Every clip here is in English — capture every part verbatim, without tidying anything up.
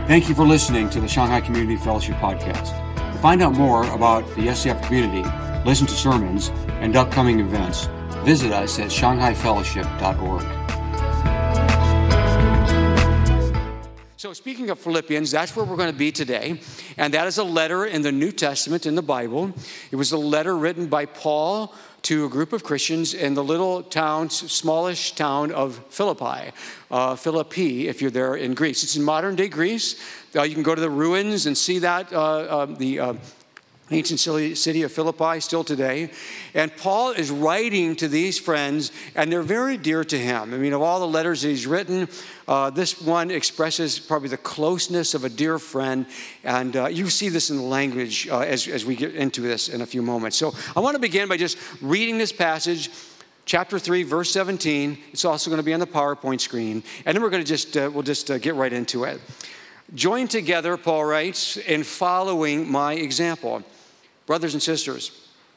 Thank you for listening to the Shanghai Community Fellowship Podcast. To find out more about the S C F community, listen to sermons, and upcoming events, visit us at shanghai fellowship dot org. So speaking of Philippians, that's where we're going to be today. And that is a letter in the New Testament in the Bible. It was a letter written by Paul to a group of Christians in the little town, smallish town of Philippi, uh, Philippi, if you're there in Greece. It's in modern-day Greece. Uh, you can go to the ruins and see that, uh, uh, the uh, ancient city of Philippi still today. And Paul is writing to these friends, and they're very dear to him. I mean, of all the letters that he's written, uh, this one expresses probably the closeness of a dear friend. And uh, you see this in the language uh, as, as we get into this in a few moments. So I want to begin by just reading this passage, chapter three, verse seventeen. It's also going to be on the PowerPoint screen. And then we're going to just, uh, we'll just uh, get right into it. Join together, Paul writes, in following my example. Brothers and sisters,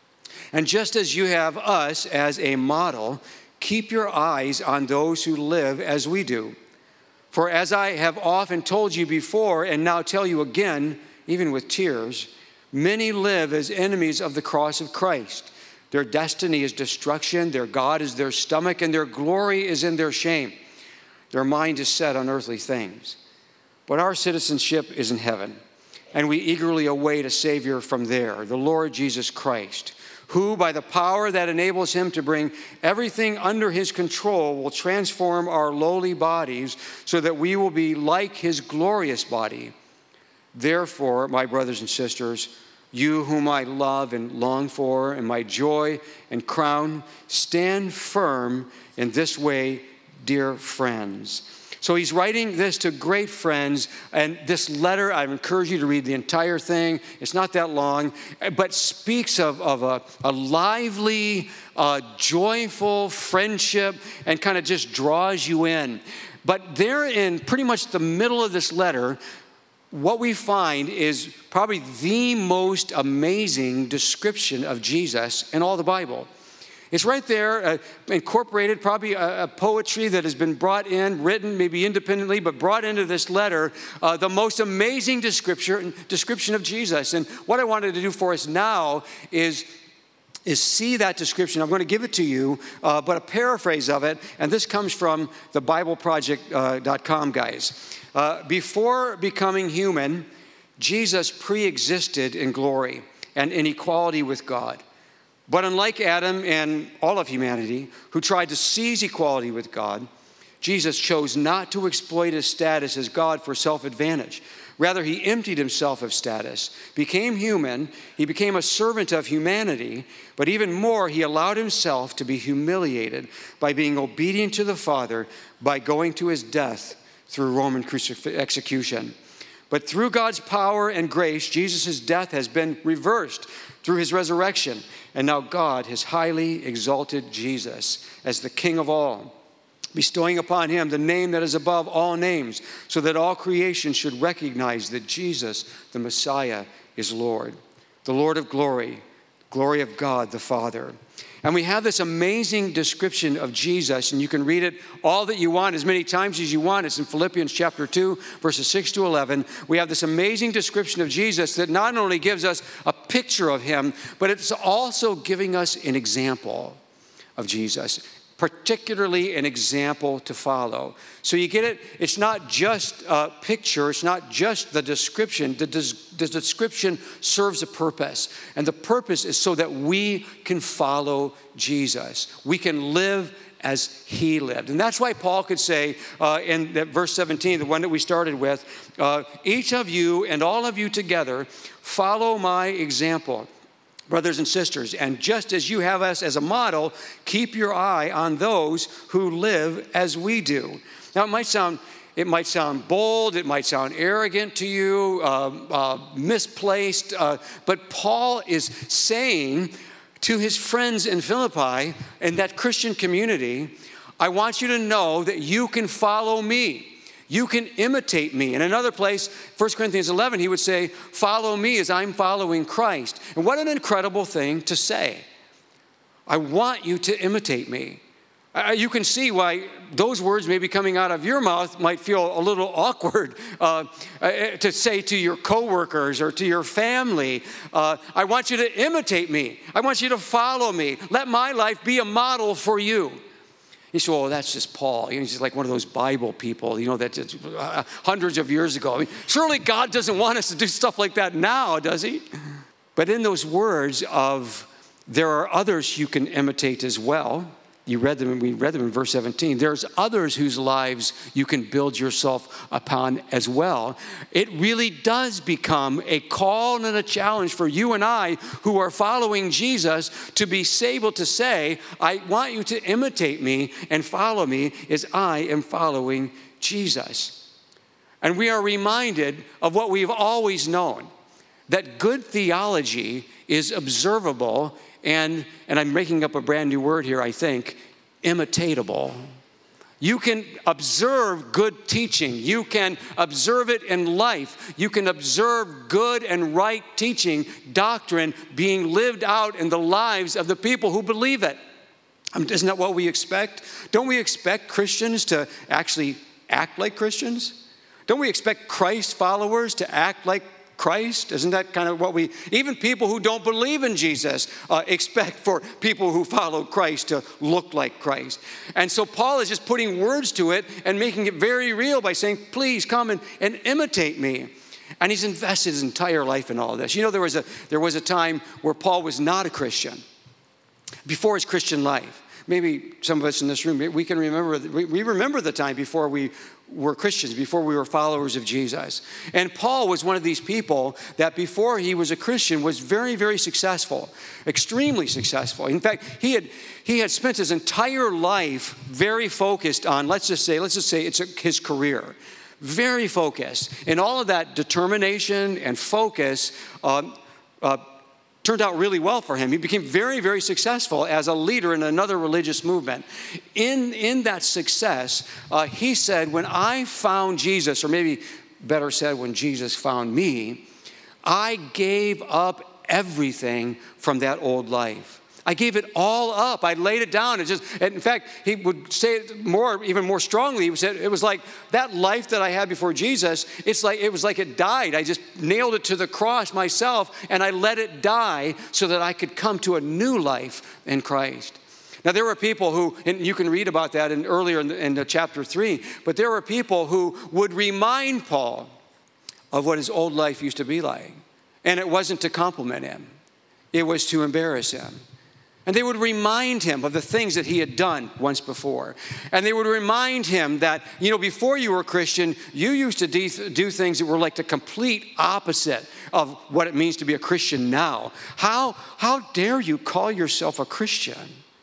and just as you have us as a model, keep your eyes on those who live as we do. For as I have often told you before, and now tell you again, even with tears, many live as enemies of the cross of Christ. Their destiny is destruction, their God is their stomach, and their glory is in their shame. Their mind is set on earthly things. But our citizenship is in heaven. And we eagerly await a Savior from there, the Lord Jesus Christ, who, by the power that enables him to bring everything under his control, will transform our lowly bodies so that we will be like his glorious body. Therefore, my brothers and sisters, you whom I love and long for, and my joy and crown, stand firm in this way, dear friends. So he's writing this to great friends, and this letter, I encourage you to read the entire thing. It's not that long, but speaks of, of a, a lively, uh, joyful friendship and kind of just draws you in. But there in pretty much the middle of this letter, what we find is probably the most amazing description of Jesus in all the Bible. It's right there, uh, incorporated, probably a, a poetry that has been brought in, written maybe independently, but brought into this letter, uh, the most amazing description, description of Jesus. And what I wanted to do for us now is, is see that description. I'm going to give it to you, uh, but a paraphrase of it, and this comes from the bible project dot com guys. Uh, before becoming human, Jesus pre-existed in glory and in equality with God. But unlike Adam and all of humanity, who tried to seize equality with God, Jesus chose not to exploit his status as God for self-advantage. Rather, he emptied himself of status, became human, he became a servant of humanity, but even more, he allowed himself to be humiliated by being obedient to the Father by going to his death through Roman crucif- execution. But through God's power and grace, Jesus' death has been reversed through his resurrection. And now God has highly exalted Jesus as the King of all, bestowing upon him the name that is above all names, so that all creation should recognize that Jesus, the Messiah, is Lord, the Lord of glory, glory of God the Father. And we have this amazing description of Jesus, and you can read it all that you want, as many times as you want. It's in Philippians chapter two, verses six to eleven. We have this amazing description of Jesus that not only gives us a picture of him, but it's also giving us an example of Jesus, particularly an example to follow. So you get it? It's not just a picture. It's not just the description. The, des- the description serves a purpose. And the purpose is so that we can follow Jesus. We can live as he lived. And that's why Paul could say uh, in that verse seventeen, the one that we started with, uh, each of you and all of you together follow my example. Brothers and sisters, and just as you have us as a model, keep your eye on those who live as we do. Now, it might sound, it might sound bold, it might sound arrogant to you, uh, uh, misplaced, uh, but Paul is saying to his friends in Philippi and that Christian community, I want you to know that you can follow me. You can imitate me. In another place, First Corinthians eleven, he would say, follow me as I'm following Christ. And what an incredible thing to say. I want you to imitate me. Uh, you can see why those words maybe coming out of your mouth might feel a little awkward uh, uh, to say to your coworkers or to your family. Uh, I want you to imitate me. I want you to follow me. Let my life be a model for you. You say, well, that's just Paul. He's just like one of those Bible people, you know, that just, uh, hundreds of years ago. I mean, surely God doesn't want us to do stuff like that now, does he? But in those words of, there are others you can imitate as well. You read them, and we read them in verse seventeen. There's others whose lives you can build yourself upon as well. It really does become a call and a challenge for you and I who are following Jesus to be able to say, I want you to imitate me and follow me as I am following Jesus. And we are reminded of what we've always known, that good theology is observable and, and I'm making up a brand new word here, I think, imitatable. You can observe good teaching. You can observe it in life. You can observe good and right teaching, doctrine being lived out in the lives of the people who believe it. Um, isn't that what we expect? Don't we expect Christians to actually act like Christians? Don't we expect Christ followers to act like Christ? Isn't that kind of what we, even people who don't believe in Jesus, uh, expect for people who follow Christ to look like Christ? And so Paul is just putting words to it and making it very real by saying, please come and, and imitate me. And he's invested his entire life in all of this. You know, there was a there was a time where Paul was not a Christian before his Christian life. Maybe some of us in this room, we can remember, we remember the time before we were Christians, before we were followers of Jesus. And Paul was one of these people that before he was a Christian was very, very successful, extremely successful. In fact, he had he had spent his entire life very focused on, let's just say, let's just say it's his career. Very focused. And all of that determination and focus um, uh, turned out really well for him. He became very, very successful as a leader in another religious movement. In, in that success, uh, he said, when I found Jesus, or maybe better said, when Jesus found me, I gave up everything from that old life. I gave it all up. I laid it down. It just, and in fact, he would say it more, even more strongly. He said it was like that life that I had before Jesus. It's like it was like it died. I just nailed it to the cross myself, and I let it die so that I could come to a new life in Christ. Now, there were people who, and you can read about that in earlier in, the, in the chapter three, but there were people who would remind Paul of what his old life used to be like, and it wasn't to compliment him; it was to embarrass him. And they would remind him of the things that he had done once before. And they would remind him that, you know, before you were a Christian, you used to de- do things that were like the complete opposite of what it means to be a Christian now. How, how dare you call yourself a Christian?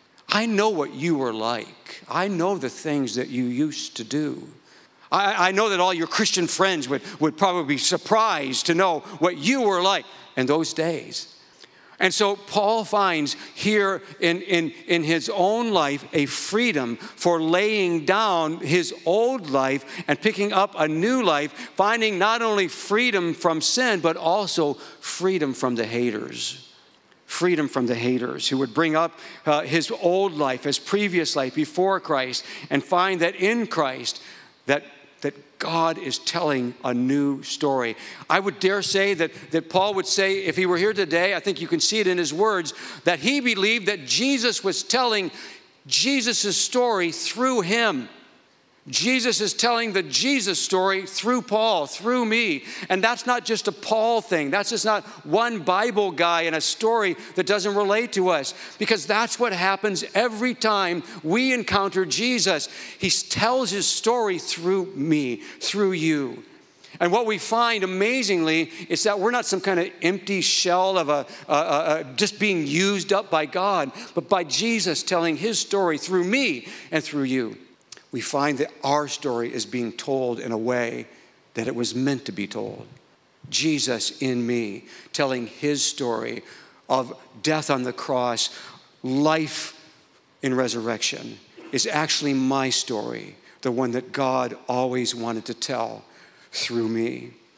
I know what you were like. I know the things that you used to do. I, I know that all your Christian friends would, would probably be surprised to know what you were like in those days. And so Paul finds here in, in, in his own life a freedom for laying down his old life and picking up a new life, finding not only freedom from sin, but also freedom from the haters. Freedom from the haters who would bring up uh, his old life, his previous life before Christ, and find that in Christ, that that God is telling a new story. I would dare say that, that Paul would say, if he were here today, I think you can see it in his words, that he believed that Jesus was telling Jesus' story through him. Jesus is telling the Jesus story through Paul, through me. And that's not just a Paul thing. That's just not one Bible guy in a story that doesn't relate to us. Because that's what happens every time we encounter Jesus. He tells his story through me, through you. And what we find amazingly is that we're not some kind of empty shell of a, a, a, a just being used up by God, but by Jesus telling his story through me and through you. We find that our story is being told in a way that it was meant to be told. Jesus in me, telling his story of death on the cross, life in resurrection, is actually my story, the one that God always wanted to tell through me.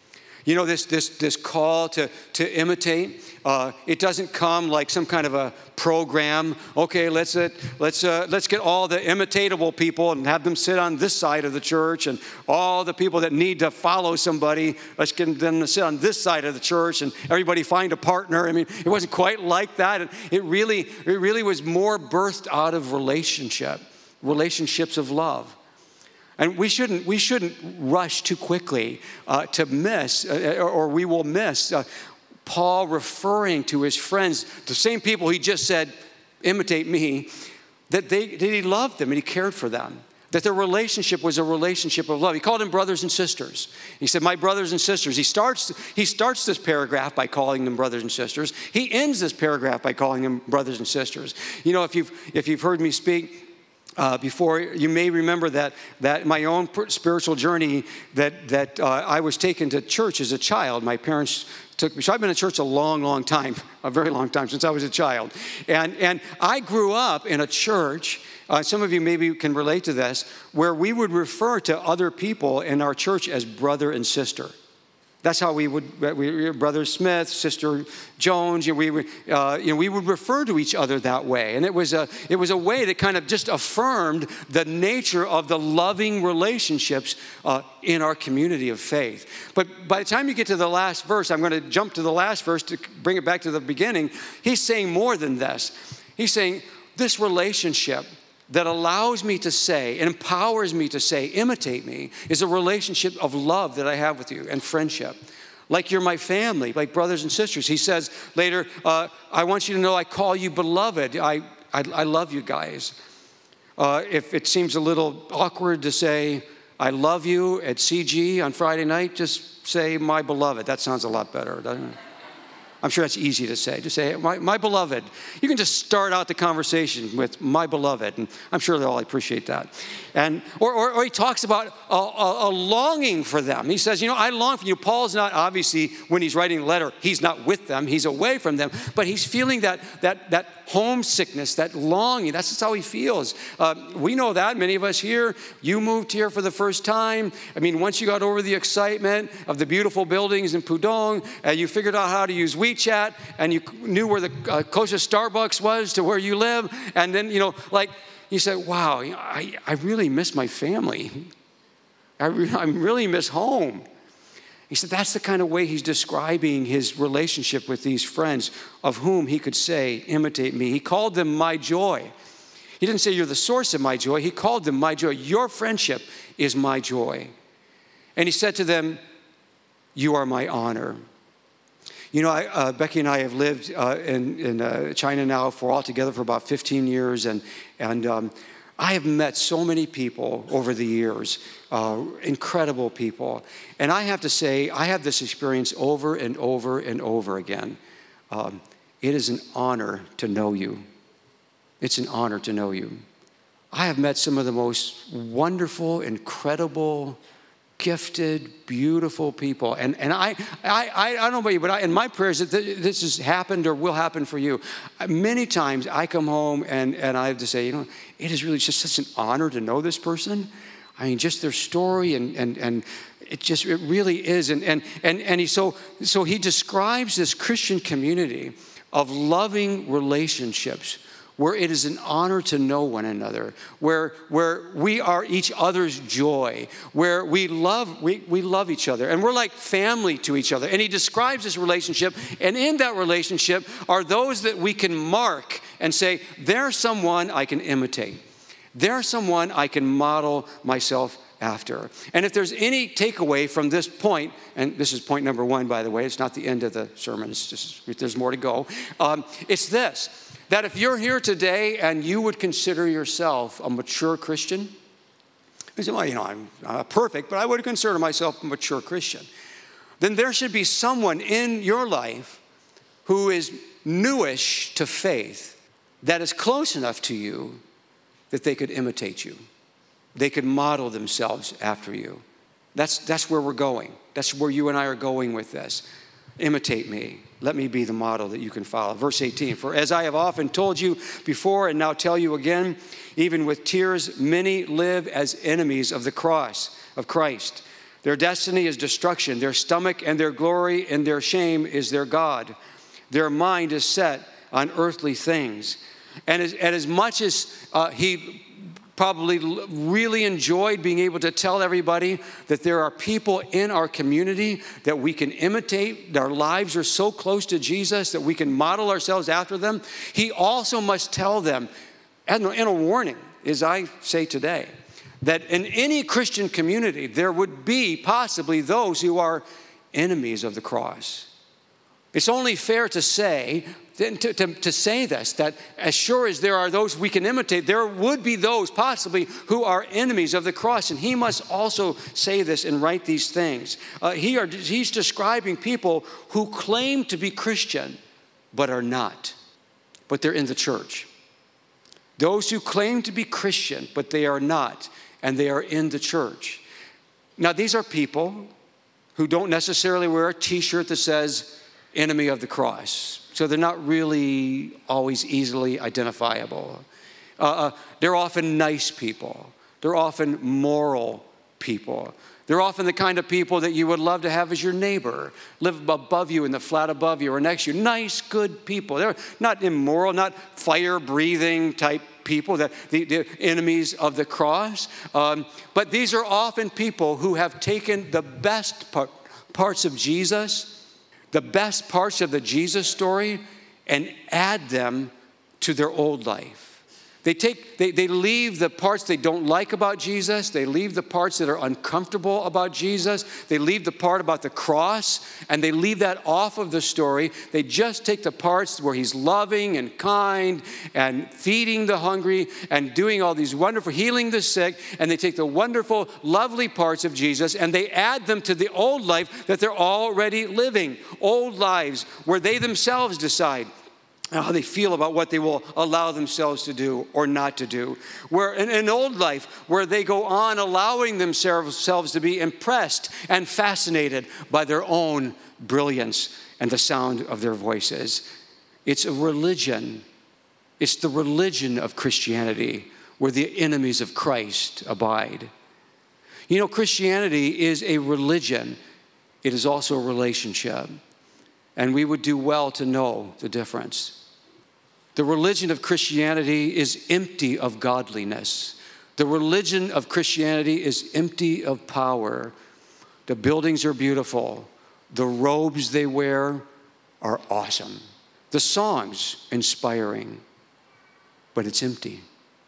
You know, this this this call to, to imitate, uh, it doesn't come like some kind of a program. Okay, let's uh, let's uh, let's get all the imitatable people and have them sit on this side of the church, and all the people that need to follow somebody, let's get them to sit on this side of the church, and everybody find a partner. I mean, it wasn't quite like that. It, it really it really was more birthed out of relationship, relationships of love. And we shouldn't we shouldn't rush too quickly uh, to miss, uh, or we will miss uh, Paul referring to his friends, the same people he just said, imitate me, that they that he loved them and he cared for them. That their relationship was a relationship of love. He called them brothers and sisters. He said, my brothers and sisters. He starts, he starts this paragraph by calling them brothers and sisters. He ends this paragraph by calling them brothers and sisters. You know, if you've if you've heard me speak Uh, before, you may remember that that my own spiritual journey, that that uh, I was taken to church as a child. My parents took me. So I've been in church a long, long time, a very long time, since I was a child. And and I grew up in a church, uh, some of you maybe can relate to this, where we would refer to other people in our church as brother and sister. That's how we would, we, Brother Smith, Sister Jones, you know, we, uh, you know, we would refer to each other that way. And it was, a, it was a way that kind of just affirmed the nature of the loving relationships uh, in our community of faith. But by the time you get to the last verse, I'm going to jump to the last verse to bring it back to the beginning. He's saying more than this. He's saying this relationship that allows me to say, and empowers me to say, imitate me, is a relationship of love that I have with you and friendship. Like you're my family, like brothers and sisters. He says later, uh, I want you to know I call you beloved. I, I, I love you guys. Uh, if it seems a little awkward to say, I love you at C G on Friday night, just say, my beloved. That sounds a lot better, doesn't it? I'm sure that's easy to say. Just say, my, my beloved. You can just start out the conversation with my beloved, and I'm sure they'll all appreciate that. And or, or, or he talks about a, a, a longing for them. He says, you know, I long for you. Paul's not, obviously, when he's writing a letter, he's not with them. He's away from them. But he's feeling that that that homesickness, that longing. That's just how he feels. Uh, we know that. Many of us here, you moved here for the first time. I mean, once you got over the excitement of the beautiful buildings in Pudong, uh, you figured out how to use WeChat, and you knew where the uh, closest Starbucks was to where you live. And then, you know, like, you said, wow, I, I really miss my family. I, re- I really miss home. He said that's the kind of way he's describing his relationship with these friends, of whom he could say, imitate me. He called them my joy. He didn't say you're the source of my joy. He called them my joy. Your friendship is my joy. And he said to them, you are my honor. You know, I, uh, Becky and I have lived uh, in, in uh, China now for altogether for about fifteen years, and and um, I have met so many people over the years, uh, incredible people. And I have to say, I have this experience over and over and over again. Um, it is an honor to know you. It's an honor to know you. I have met some of the most wonderful, incredible, gifted, beautiful people. And and I I, I don't know about you, but I, in my prayers that this has happened or will happen for you. Many times I come home and, and I have to say, you know, it is really just such an honor to know this person. I mean, just their story and and and it just it really is. And and and and he so so he describes this Christian community of loving relationships, where it is an honor to know one another, where where we are each other's joy, where we love we, we love each other, and we're like family to each other. And he describes this relationship, and in that relationship are those that we can mark and say, there's someone I can imitate. There's someone I can model myself after. And if there's any takeaway from this point, and this is point number one, by the way, it's not the end of the sermon, it's just, there's more to go, um, it's this. That if you're here today and you would consider yourself a mature Christian, you say, well, you know, I'm not perfect, but I would consider myself a mature Christian. Then there should be someone in your life who is newish to faith, that is close enough to you that they could imitate you. They could model themselves after you. That's, that's where we're going. That's where you and I are going with this. Imitate me. Let me be the model that you can follow. Verse eighteen, for as I have often told you before and now tell you again, even with tears, many live as enemies of the cross of Christ. Their destiny is destruction. Their stomach and their glory and their shame is their God. Their mind is set on earthly things. And as, and as much as uh, he probably really enjoyed being able to tell everybody that there are people in our community that we can imitate, their lives are so close to Jesus that we can model ourselves after them, he also must tell them, in a warning, as I say today, that in any Christian community, there would be possibly those who are enemies of the cross. It's only fair to say, to, to, to say this, that as sure as there are those we can imitate, there would be those possibly who are enemies of the cross. And he must also say this and write these things. Uh, he are, he's describing people who claim to be Christian, but are not. But they're in the church. Those who claim to be Christian, but they are not, and they are in the church. Now, these are people who don't necessarily wear a t-shirt that says enemy of the cross. So they're not really always easily identifiable. Uh, uh, they're often nice people. They're often moral people. They're often the kind of people that you would love to have as your neighbor, live above you in the flat above you or next to you. Nice, good people. They're not immoral, not fire-breathing type people, that the, the enemies of the cross. Um, but these are often people who have taken the best part, parts of Jesus, the best parts of the Jesus story, and add them to their old life. They take, they, they leave the parts they don't like about Jesus. They leave the parts that are uncomfortable about Jesus. They leave the part about the cross, and they leave that off of the story. They just take the parts where he's loving and kind and feeding the hungry and doing all these wonderful, healing the sick, and they take the wonderful, lovely parts of Jesus and they add them to the old life that they're already living. Old lives where they themselves decide how they feel about what they will allow themselves to do or not to do. Where in an old life where they go on allowing themselves to be impressed and fascinated by their own brilliance and the sound of their voices. It's a religion. It's the religion of Christianity where the enemies of Christ abide. You know, Christianity is a religion. It is also a relationship. And we would do well to know the difference. The religion of Christianity is empty of godliness. The religion of Christianity is empty of power. The buildings are beautiful. The robes they wear are awesome. The songs inspiring, but it's empty.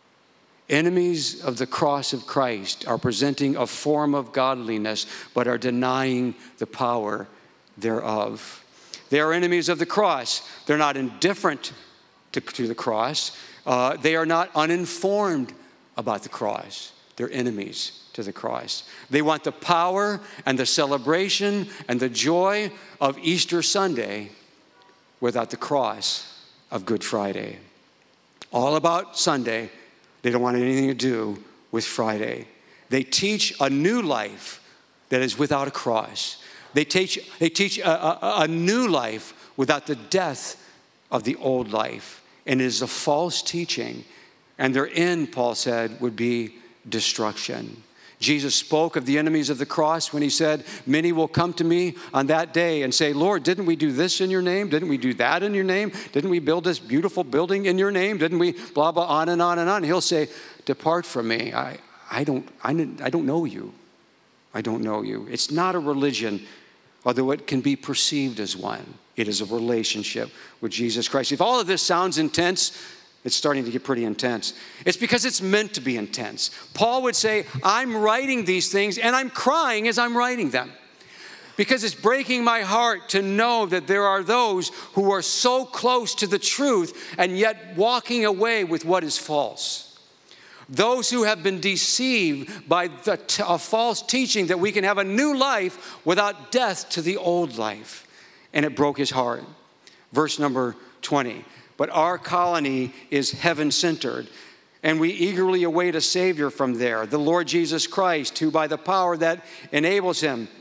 Enemies of the cross of Christ are presenting a form of godliness, but are denying the power thereof. They are enemies of the cross. They're not indifferent to, to the cross. Uh, they are not uninformed about the cross. They're enemies to the cross. They want the power and the celebration and the joy of Easter Sunday without the cross of Good Friday. All about Sunday. They don't want anything to do with Friday. They teach a new life that is without a cross. They teach, they teach a, a, a new life without the death of the old life. And it is a false teaching. And their end, Paul said, would be destruction. Jesus spoke of the enemies of the cross when he said, many will come to me on that day and say, Lord, didn't we do this in your name? Didn't we do that in your name? Didn't we build this beautiful building in your name? Didn't we blah, blah, on and on and on? And he'll say, depart from me. I, I, don't, I, I don't know you. I don't know you. It's not a religion, although it can be perceived as one. It is a relationship with Jesus Christ. If all of this sounds intense, it's starting to get pretty intense. It's because it's meant to be intense. Paul would say, I'm writing these things and I'm crying as I'm writing them. Because it's breaking my heart to know that there are those who are so close to the truth and yet walking away with what is false. Those who have been deceived by the t- a false teaching that we can have a new life without death to the old life. And it broke his heart. Verse number twenty. But our colony is heaven-centered, and we eagerly await a Savior from there, the Lord Jesus Christ, who by the power that enables him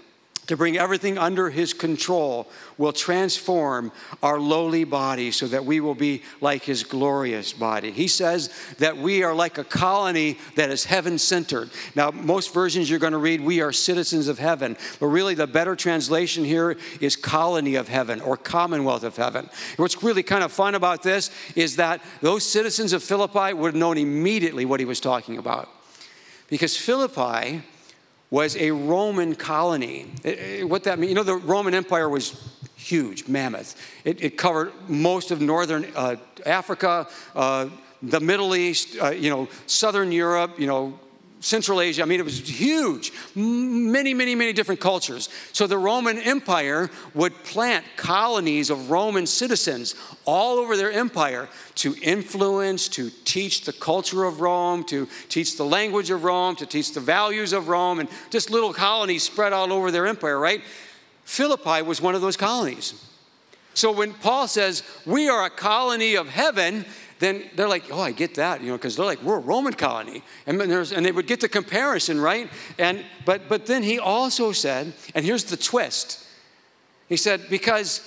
to bring everything under his control, will transform our lowly body so that we will be like his glorious body. He says that we are like a colony that is heaven-centered. Now, most versions you're going to read, we are citizens of heaven. But really, the better translation here is colony of heaven or commonwealth of heaven. And what's really kind of fun about this is that those citizens of Philippi would have known immediately what he was talking about. Because Philippi was a Roman colony. It, it, what that means, you know, the Roman Empire was huge, mammoth. It, it covered most of northern uh, Africa, uh, the Middle East, uh, you know, southern Europe, you know, Central Asia. I mean, it was huge. Many, many, many different cultures. So the Roman Empire would plant colonies of Roman citizens all over their empire to influence, to teach the culture of Rome, to teach the language of Rome, to teach the values of Rome, and just little colonies spread all over their empire, right? Philippi was one of those colonies. So when Paul says, we are a colony of heaven, then they're like, oh, I get that, you know, because they're like, we're a Roman colony. And, there's, and they would get the comparison, right? And but but then he also said, and here's the twist. He said, because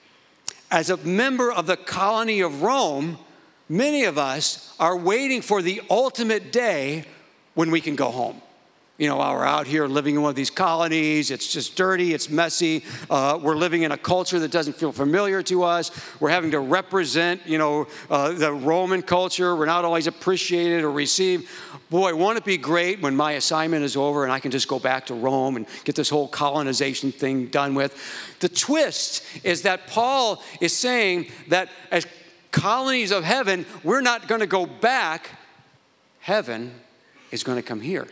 as a member of the colony of Rome, many of us are waiting for the ultimate day when we can go home. You know, while we're out here living in one of these colonies, it's just dirty, it's messy. Uh, we're living in a culture that doesn't feel familiar to us. We're having to represent, you know, uh, the Roman culture. We're not always appreciated or received. Boy, won't it be great when my assignment is over and I can just go back to Rome and get this whole colonization thing done with. The twist is that Paul is saying that as colonies of heaven, we're not going to go back. Heaven is going to come here.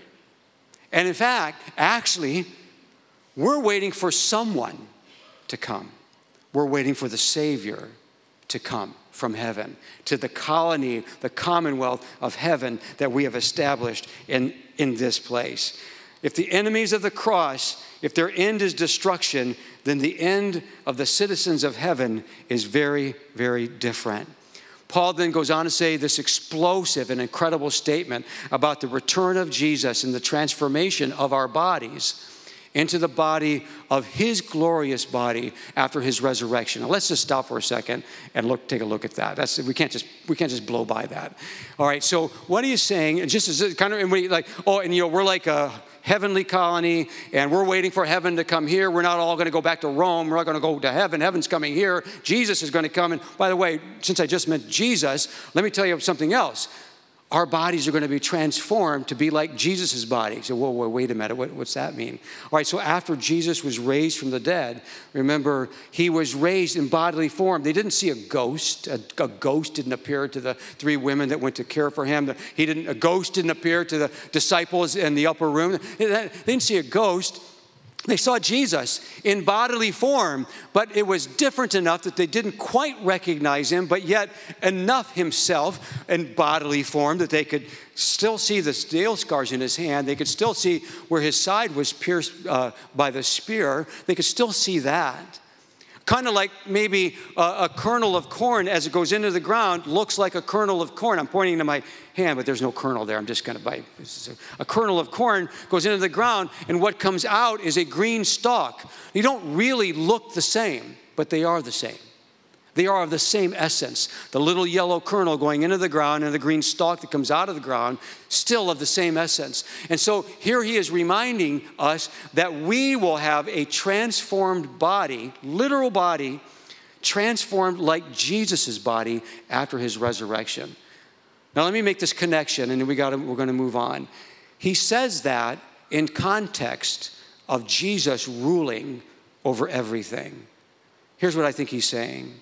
And in fact, actually, we're waiting for someone to come. We're waiting for the Savior to come from heaven to the colony, the commonwealth of heaven that we have established in, in this place. If the enemies of the cross, if their end is destruction, then the end of the citizens of heaven is very, very different. Paul then goes on to say this explosive and incredible statement about the return of Jesus and the transformation of our bodies into the body of his glorious body after his resurrection. Now let's just stop for a second and look, take a look at that. That's, we can't just we can't just blow by that. All right, so what are you saying? And just as kind of and we like, oh, and you know, we're like a heavenly colony, and we're waiting for heaven to come here. We're not all going to go back to Rome. We're not going to go to heaven. Heaven's coming here. Jesus is going to come. And by the way, since I just meant Jesus, let me tell you something else. Our bodies are going to be transformed to be like Jesus' body. So, whoa, whoa, wait a minute. What, what's that mean? All right, so after Jesus was raised from the dead, remember, he was raised in bodily form. They didn't see a ghost. A, a ghost didn't appear to the three women that went to care for him. He didn't. A ghost didn't appear to the disciples in the upper room. They didn't see a ghost. They saw Jesus in bodily form, but it was different enough that they didn't quite recognize him, but yet enough himself in bodily form that they could still see the nail scars in his hand. They could still see where his side was pierced uh, by the spear. They could still see that. Kind of like maybe a, a kernel of corn as it goes into the ground looks like a kernel of corn. I'm pointing to my hand, but there's no kernel there. I'm just going to bite. A kernel of corn goes into the ground, and what comes out is a green stalk. They don't really look the same, but they are the same. They are of the same essence. The little yellow kernel going into the ground and the green stalk that comes out of the ground, still of the same essence. And so here he is reminding us that we will have a transformed body, literal body, transformed like Jesus' body after his resurrection. Now let me make this connection, and then we got to, we're going to move on. He says that in context of Jesus ruling over everything. Here's what I think he's saying.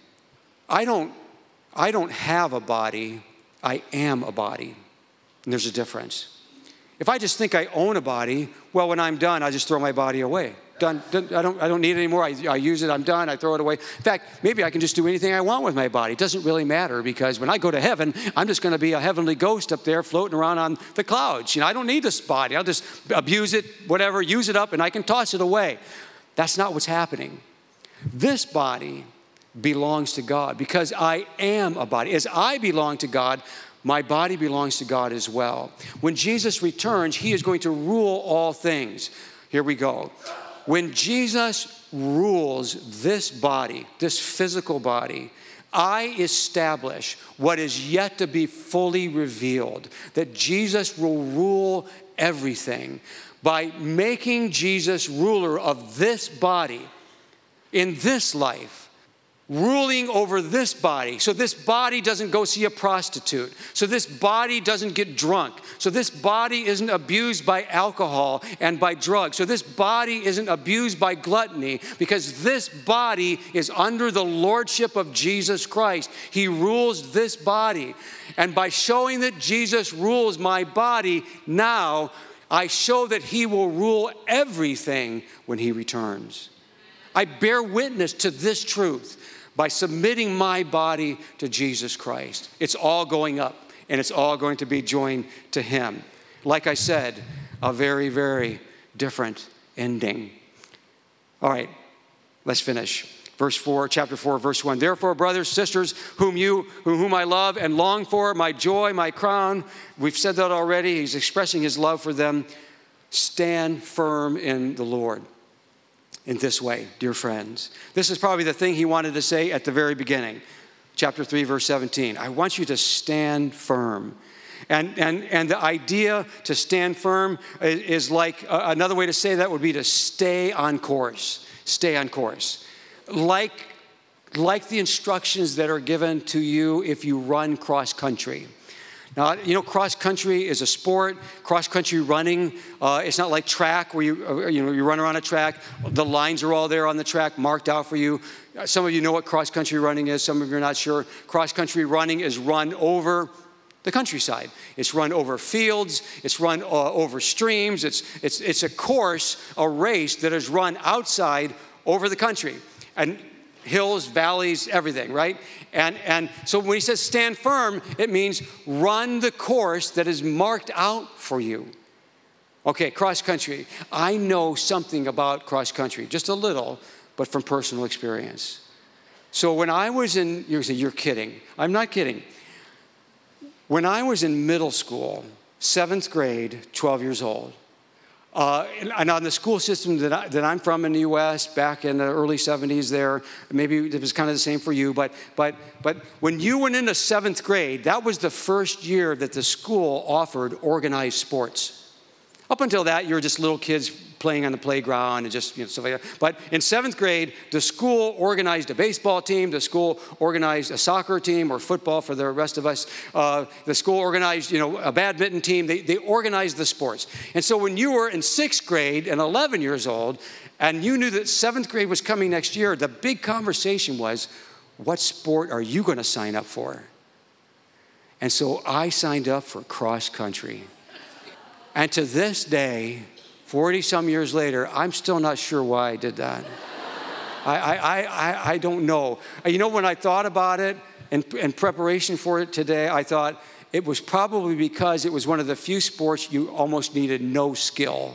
I don't, I don't have a body, I am a body. And there's a difference. If I just think I own a body, well, when I'm done, I just throw my body away. Done. done I don't, I don't need it anymore. I, I use it, I'm done, I throw it away. In fact, maybe I can just do anything I want with my body. It doesn't really matter, because when I go to heaven, I'm just going to be a heavenly ghost up there floating around on the clouds. You know, I don't need this body. I'll just abuse it, whatever, use it up, and I can toss it away. That's not what's happening. This body belongs to God, because I am a body. As I belong to God, my body belongs to God as well. When Jesus returns, he is going to rule all things. Here we go. When Jesus rules this body, this physical body, I establish what is yet to be fully revealed, that Jesus will rule everything by making Jesus ruler of this body in this life, ruling over this body. So this body doesn't go see a prostitute. So this body doesn't get drunk. So this body isn't abused by alcohol and by drugs. So this body isn't abused by gluttony, because this body is under the lordship of Jesus Christ. He rules this body. And by showing that Jesus rules my body now, I show that he will rule everything when he returns. I bear witness to this truth by submitting my body to Jesus Christ. It's all going up, and it's all going to be joined to him. Like I said, a very, very different ending. All right, let's finish. Verse four, chapter four, verse one. Therefore, brothers, sisters, whom you, whom I love and long for, my joy, my crown. We've said that already. He's expressing his love for them. Stand firm in the Lord. In this way, dear friends. This is probably the thing he wanted to say at the very beginning. Chapter three, verse seventeen. I want you to stand firm. And, and, and the idea to stand firm is, is like, uh, another way to say that would be to stay on course. Stay on course. Like, like the instructions that are given to you if you run cross country. Now, you know, cross country is a sport. Cross country running, uh, it's not like track where you, uh, you know, you run around a track. The lines are all there on the track marked out for you. Some of you know what cross country running is. Some of you are not sure. Cross country running is run over the countryside. It's run over fields. It's run uh, over streams. It's, it's, it's a course, a race that is run outside over the country. And hills, valleys, everything, right? And, and so when he says stand firm, it means run the course that is marked out for you. Okay, cross country. I know something about cross country, just a little, but from personal experience. So when I was in, you say, you're kidding. I'm not kidding. When I was in middle school, seventh grade, twelve years old, Uh, and, and on the school system that, I, that I'm from in the U S back in the early seventies there, maybe it was kind of the same for you, but, but, but when you went into seventh grade, that was the first year that the school offered organized sports. Up until that, you were just little kids playing on the playground and just, you know, stuff like that. But in seventh grade, the school organized a baseball team. The school organized a soccer team, or football for the rest of us. Uh, the school organized, you know, a badminton team. They, they organized the sports. And so when you were in sixth grade and eleven years old, and you knew that seventh grade was coming next year, the big conversation was, what sport are you going to sign up for? And so I signed up for cross country. And to this day, forty-some years later, I'm still not sure why I did that. I, I, I, I don't know. You know, when I thought about it in, in preparation for it today, I thought it was probably because it was one of the few sports you almost needed no skill.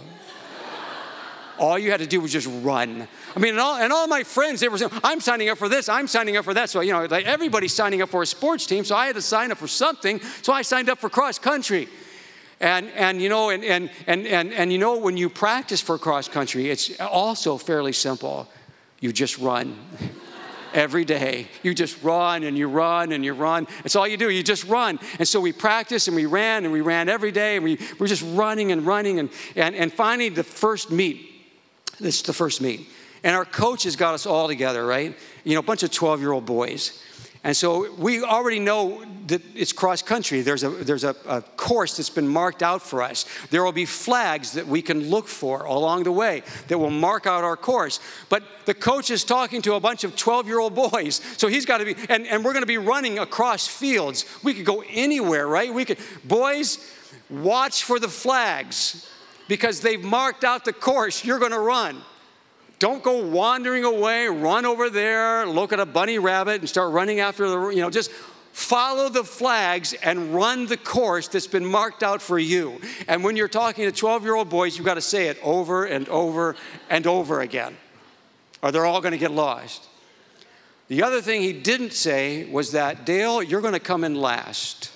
All you had to do was just run. I mean, and all, and all my friends, they were saying, I'm signing up for this, I'm signing up for that. So, you know, like everybody's signing up for a sports team, so I had to sign up for something. So I signed up for cross country. And, and you know, and, and, and, and, and you know, when you practice for cross country, it's also fairly simple. You just run every day. You just run and you run and you run. It's all you do. You just run. And so we practiced and we ran and we ran every day. And we were just running and running. And, and, and finally, the first meet, this is the first meet. And our coaches got us all together, right? You know, a bunch of twelve-year-old boys. And so we already know that it's cross country. There's a there's a, a course that's been marked out for us. There will be flags that we can look for along the way that will mark out our course. But the coach is talking to a bunch of twelve-year-old boys. So he's got to be, and, and we're going to be running across fields. We could go anywhere, right? We could, boys, watch for the flags because they've marked out the course you're going to run. Don't go wandering away, run over there, look at a bunny rabbit and start running after the, you know, just follow the flags and run the course that's been marked out for you. And when you're talking to twelve-year-old boys, you've got to say it over and over and over again, or they're all going to get lost. The other thing he didn't say was that, Dale, you're going to come in last,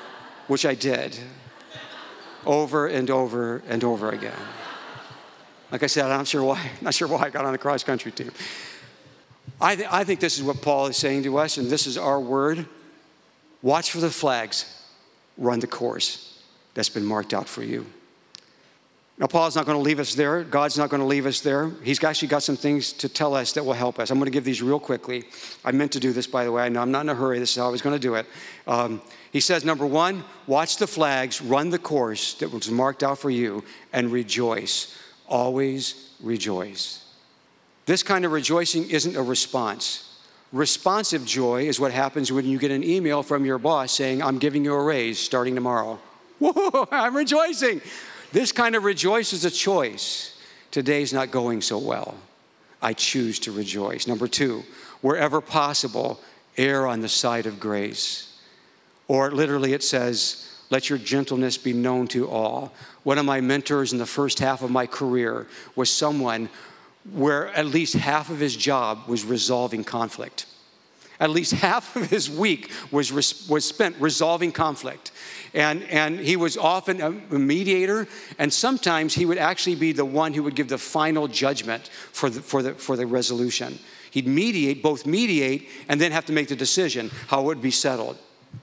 which I did over and over and over again. Like I said, I'm not sure why, not sure why I got on the cross-country team. I, th- I think this is what Paul is saying to us, and this is our word. Watch for the flags. Run the course that's been marked out for you. Now, Paul's not going to leave us there. God's not going to leave us there. He's actually got some things to tell us that will help us. I'm going to give these real quickly. I meant to do this, by the way. I know I'm not in a hurry. This is how I was going to do it. Um, he says, number one, watch the flags, run the course that was marked out for you, and rejoice. Always rejoice. This kind of rejoicing isn't a response. Responsive joy is what happens when you get an email from your boss saying, I'm giving you a raise starting tomorrow. Whoa, I'm rejoicing. This kind of rejoice is a choice. Today's not going so well. I choose to rejoice. Number two, wherever possible, err on the side of grace. Or literally it says, let your gentleness be known to all. One of my mentors in the first half of my career was someone where at least half of his job was resolving conflict. At least half of his week was, res- was spent resolving conflict. And, and he was often a mediator, and sometimes he would actually be the one who would give the final judgment for the, for the, for the resolution. He'd mediate, both mediate, and then have to make the decision how it would be settled.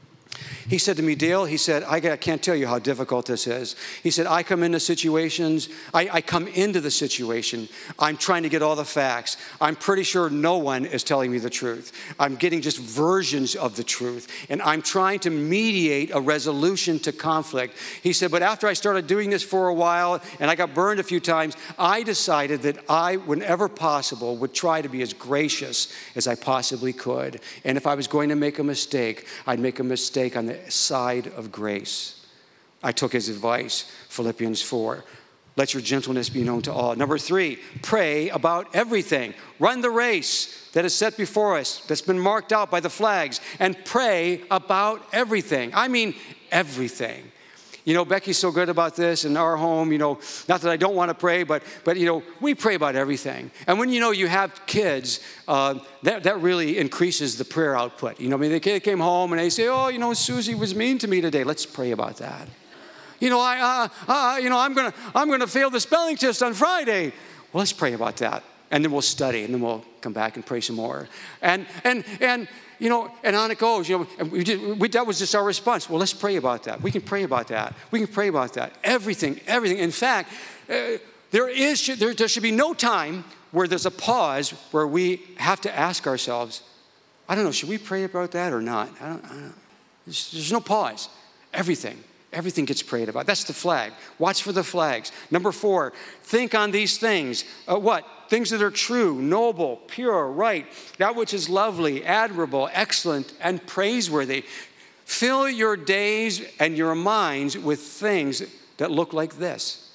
He said to me, Dale, he said, I can't tell you how difficult this is. He said, I come into situations, I, I come into the situation, I'm trying to get all the facts. I'm pretty sure no one is telling me the truth. I'm getting just versions of the truth, and I'm trying to mediate a resolution to conflict. He said, but after I started doing this for a while, and I got burned a few times, I decided that I, whenever possible, would try to be as gracious as I possibly could. And if I was going to make a mistake, I'd make a mistake on the side of grace. I took his advice, Philippians four. Let your gentleness be known to all. Number three, pray about everything. Run the race that is set before us, that's been marked out by the flags, and pray about everything. I mean, everything. You know, Becky's so good about this in our home, you know, not that I don't want to pray, but, but you know, we pray about everything. And when, you know, you have kids, uh, that, that really increases the prayer output. You know, I mean, the kid came home and they say, oh, you know, Susie was mean to me today. Let's pray about that. You know, I, uh, uh, you know, I'm going to I'm gonna fail the spelling test on Friday. Well, let's pray about that. And then we'll study, and then we'll come back and pray some more. And, and, and, You know, and on it goes. You know, and we did, we, that was just our response. Well, let's pray about that. We can pray about that. We can pray about that. Everything, everything. In fact, uh, there is there, there should be no time where there's a pause where we have to ask ourselves, I don't know, should we pray about that or not? I don't. I don't there's, there's no pause. Everything. Everything gets prayed about. That's the flag. Watch for the flags. Number four, think on these things. Uh, what? Things that are true, noble, pure, right, that which is lovely, admirable, excellent, and praiseworthy. Fill your days and your minds with things that look like this.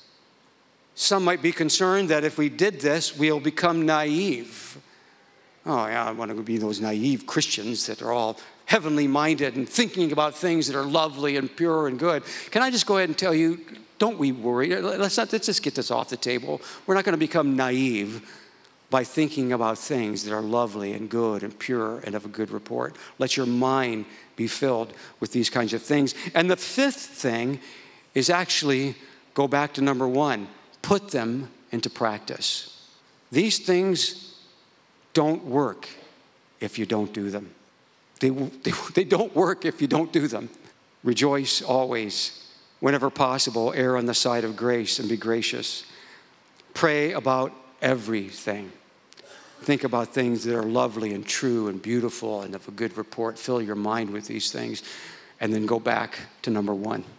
Some might be concerned that if we did this, we'll become naive. Oh, yeah, I want to be those naive Christians that are all heavenly minded and thinking about things that are lovely and pure and good. Can I just go ahead and tell you, don't we worry. Let's not, let's just get this off the table. We're not going to become naive by thinking about things that are lovely and good and pure and of a good report. Let your mind be filled with these kinds of things. And the fifth thing is actually go back to number one. Put them into practice. These things don't work if you don't do them. They, they, they don't work if you don't do them. Rejoice always. Whenever possible, err on the side of grace and be gracious. Pray about everything. Think about things that are lovely and true and beautiful and of a good report. Fill your mind with these things. And then go back to number one.